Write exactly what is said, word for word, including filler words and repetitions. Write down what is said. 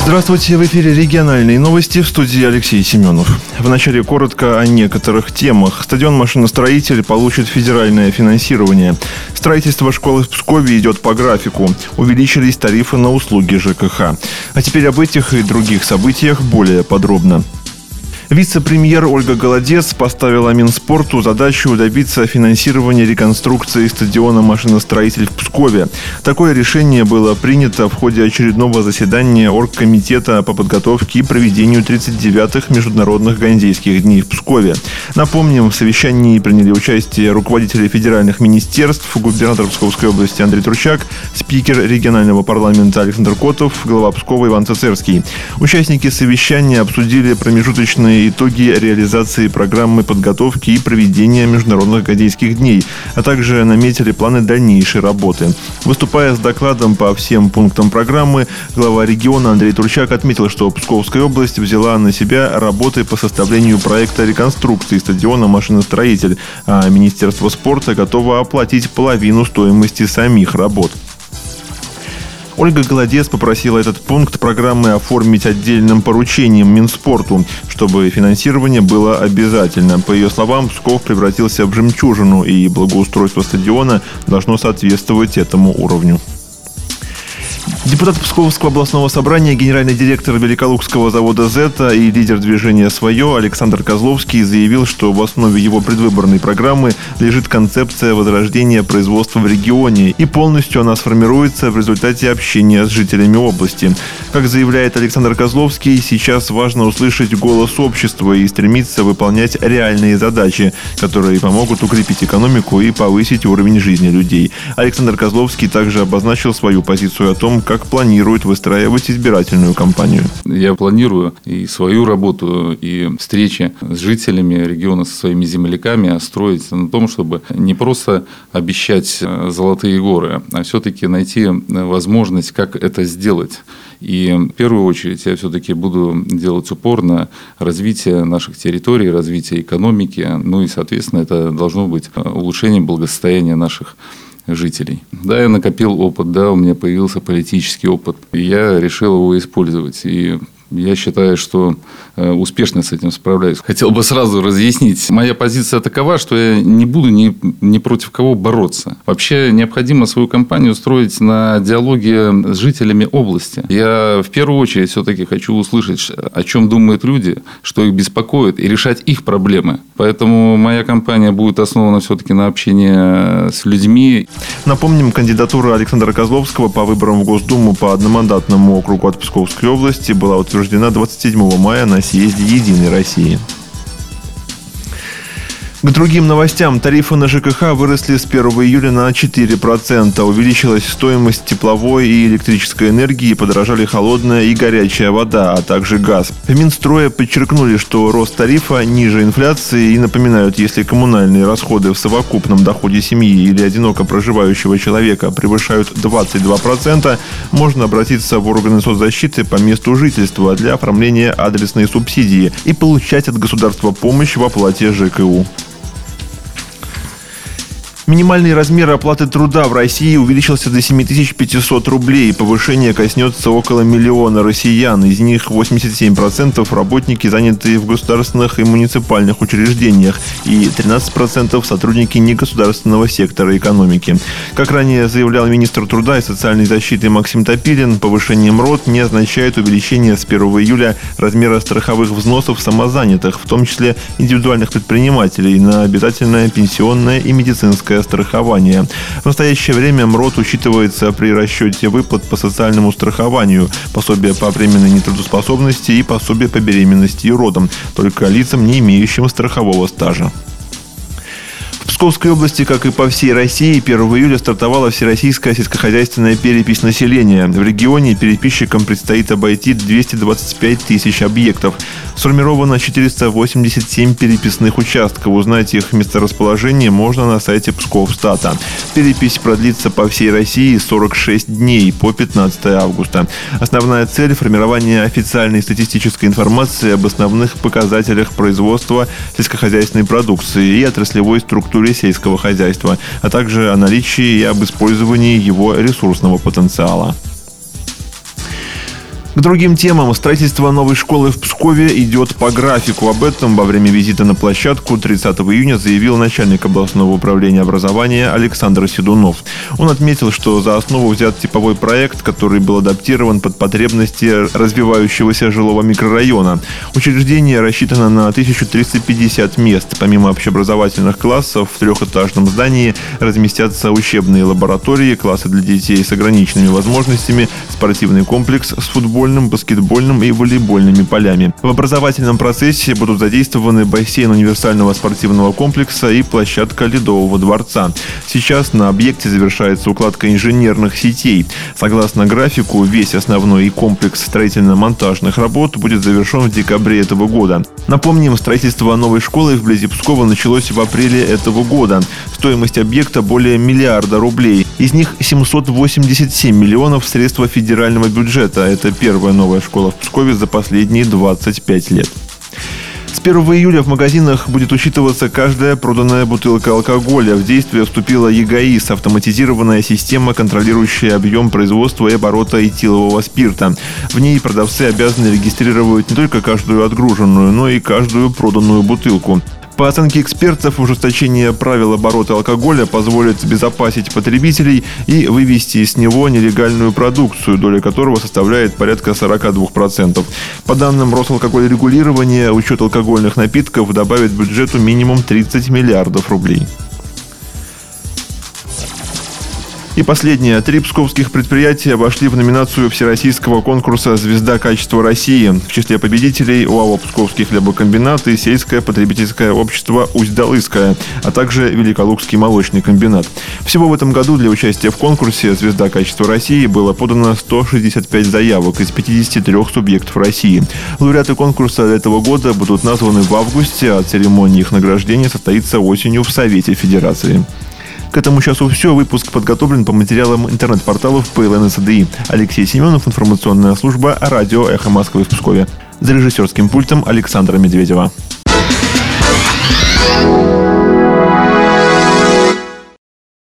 Здравствуйте, в эфире региональные новости, в студии Алексей Семенов. В начале коротко о некоторых темах. Стадион «Машиностроитель» получит федеральное финансирование. Строительство школы в Пскове идет по графику. Увеличились тарифы на услуги ЖКХ. А теперь об этих и других событиях более подробно. Вице-премьер Ольга Голодец поставила Минспорту задачу добиться финансирования реконструкции стадиона «Машиностроитель» в Пскове. Такое решение было принято в ходе очередного заседания Оргкомитета по подготовке и проведению тридцать девятых международных ганзейских дней в Пскове. Напомним, в совещании приняли участие руководители федеральных министерств, губернатор Псковской области Андрей Турчак, спикер регионального парламента Александр Котов, глава Пскова Иван Цицерский. Участники совещания обсудили промежуточные итоги реализации программы подготовки и проведения международных ганзейских дней, а также наметили планы дальнейшей работы. Выступая с докладом по всем пунктам программы, глава региона Андрей Турчак отметил, что Псковская область взяла на себя работы по составлению проекта реконструкции стадиона «Машиностроитель», а Министерство спорта готово оплатить половину стоимости самих работ. Ольга Голодец попросила этот пункт программы оформить отдельным поручением Минспорту, чтобы финансирование было обязательно. По ее словам, Псков превратился в жемчужину, и благоустройство стадиона должно соответствовать этому уровню. Депутат Псковского областного собрания, генеральный директор Великолукского завода «Зета» и лидер движения «Свое» Александр Козловский заявил, что в основе его предвыборной программы лежит концепция возрождения производства в регионе, и полностью она сформируется в результате общения с жителями области. Как заявляет Александр Козловский, сейчас важно услышать голос общества и стремиться выполнять реальные задачи, которые помогут укрепить экономику и повысить уровень жизни людей. Александр Козловский также обозначил свою позицию о том, как планирует выстраивать избирательную кампанию. Я планирую и свою работу, и встречи с жителями региона, со своими земляками строить на том, чтобы не просто обещать золотые горы, а все-таки найти возможность, как это сделать. И в первую очередь я все-таки буду делать упор на развитие наших территорий, развитие экономики. Ну и, соответственно, это должно быть улучшение благосостояния наших жителей. Да, я накопил опыт, да, у меня появился политический опыт, и я решил его использовать. И я считаю, что успешно с этим справляюсь. Хотел бы сразу разъяснить. Моя позиция такова, что я не буду ни, ни против кого бороться. Вообще необходимо свою кампанию строить на диалоге с жителями области. Я в первую очередь все-таки хочу услышать, о чем думают люди, что их беспокоит, и решать их проблемы. Поэтому моя кампания будет основана все-таки на общении с людьми. Напомним, кандидатура Александра Козловского по выборам в Госдуму по одномандатному округу от Псковской области была утверждена двадцать седьмого мая на съезде «Единой России». К другим новостям. Тарифы на ЖКХ выросли с первого июля на четыре процента. Увеличилась стоимость тепловой и электрической энергии, подорожали холодная и горячая вода, а также газ. В Минстрое подчеркнули, что рост тарифа ниже инфляции, и напоминают, если коммунальные расходы в совокупном доходе семьи или одиноко проживающего человека превышают двадцать два процента, можно обратиться в органы соцзащиты по месту жительства для оформления адресной субсидии и получать от государства помощь в оплате ЖКУ. Минимальный размер оплаты труда в России увеличился до семь тысяч пятьсот рублей. Повышение коснется около миллиона россиян. Из них восемьдесят семь процентов работники, занятые в государственных и муниципальных учреждениях, и тринадцать процентов сотрудники негосударственного сектора экономики. Как ранее заявлял министр труда и социальной защиты Максим Топилин, повышение МРОТ не означает увеличение с первого июля размера страховых взносов самозанятых, в том числе индивидуальных предпринимателей, на обязательное пенсионное и медицинское страхование. В настоящее время МРОТ учитывается при расчете выплат по социальному страхованию, пособие по временной нетрудоспособности и пособие по беременности и родам, только лицам, не имеющим страхового стажа. В Псковской области, как и по всей России, первого июля стартовала всероссийская сельскохозяйственная перепись населения. В регионе переписчикам предстоит обойти двести двадцать пять тысяч объектов. Сформировано четыреста восемьдесят семь переписных участков. Узнать их месторасположение можно на сайте Псковстата. Перепись продлится по всей России сорок шесть дней, по пятнадцатое августа. Основная цель – формирование официальной статистической информации об основных показателях производства сельскохозяйственной продукции и отраслевой структуре сельского хозяйства, а также о наличии и об использовании его ресурсного потенциала. К другим темам. Строительство новой школы в Пскове идет по графику. Об этом во время визита на площадку тридцатого июня заявил начальник областного управления образования Александр Седунов. Он отметил, что за основу взят типовой проект, который был адаптирован под потребности развивающегося жилого микрорайона. Учреждение рассчитано на тысячу триста пятьдесят мест. Помимо общеобразовательных классов, в трехэтажном здании разместятся учебные лаборатории, классы для детей с ограниченными возможностями, спортивный комплекс с футбольным, баскетбольным и волейбольными полями. В образовательном процессе будут задействованы бассейн универсального спортивного комплекса и площадка Ледового дворца. Сейчас на объекте завершается укладка инженерных сетей. Согласно графику, весь основной комплекс строительно-монтажных работ будет завершен в декабре этого года. Напомним, строительство новой школы вблизи Пскова началось в апреле этого года. Стоимость объекта более миллиарда рублей. Из них семьсот восемьдесят семь миллионов средства федерального бюджета. Это первая новая школа в Пскове за последние двадцать пять лет. С первого июля в магазинах будет учитываться каждая проданная бутылка алкоголя. В действие вступила ЕГАИС – автоматизированная система, контролирующая объем производства и оборота этилового спирта. В ней продавцы обязаны регистрировать не только каждую отгруженную, но и каждую проданную бутылку. По оценке экспертов, ужесточение правил оборота алкоголя позволит обезопасить потребителей и вывести из него нелегальную продукцию, доля которого составляет порядка сорок два процента. По данным Росалкогольрегулирования, учет алкогольных напитков добавит бюджету минимум тридцать миллиардов рублей. И последнее. Три псковских предприятия вошли в номинацию всероссийского конкурса «Звезда качества России». В числе победителей ОАО «Псковский хлебокомбинат» и сельское потребительское общество «Усть-Далыское», а также Великолукский молочный комбинат. Всего в этом году для участия в конкурсе «Звезда качества России» было подано сто шестьдесят пять заявок из пятидесяти трёх субъектов России. Лауреаты конкурса этого года будут названы в августе, а церемония их награждения состоится осенью в Совете Федерации. К этому часу все. Выпуск подготовлен по материалам интернет-порталов пэ эл эн эс дэ и. Алексей Семенов, информационная служба «Радио Эхо Москвы» в Пскове. За режиссерским пультом Александра Медведева.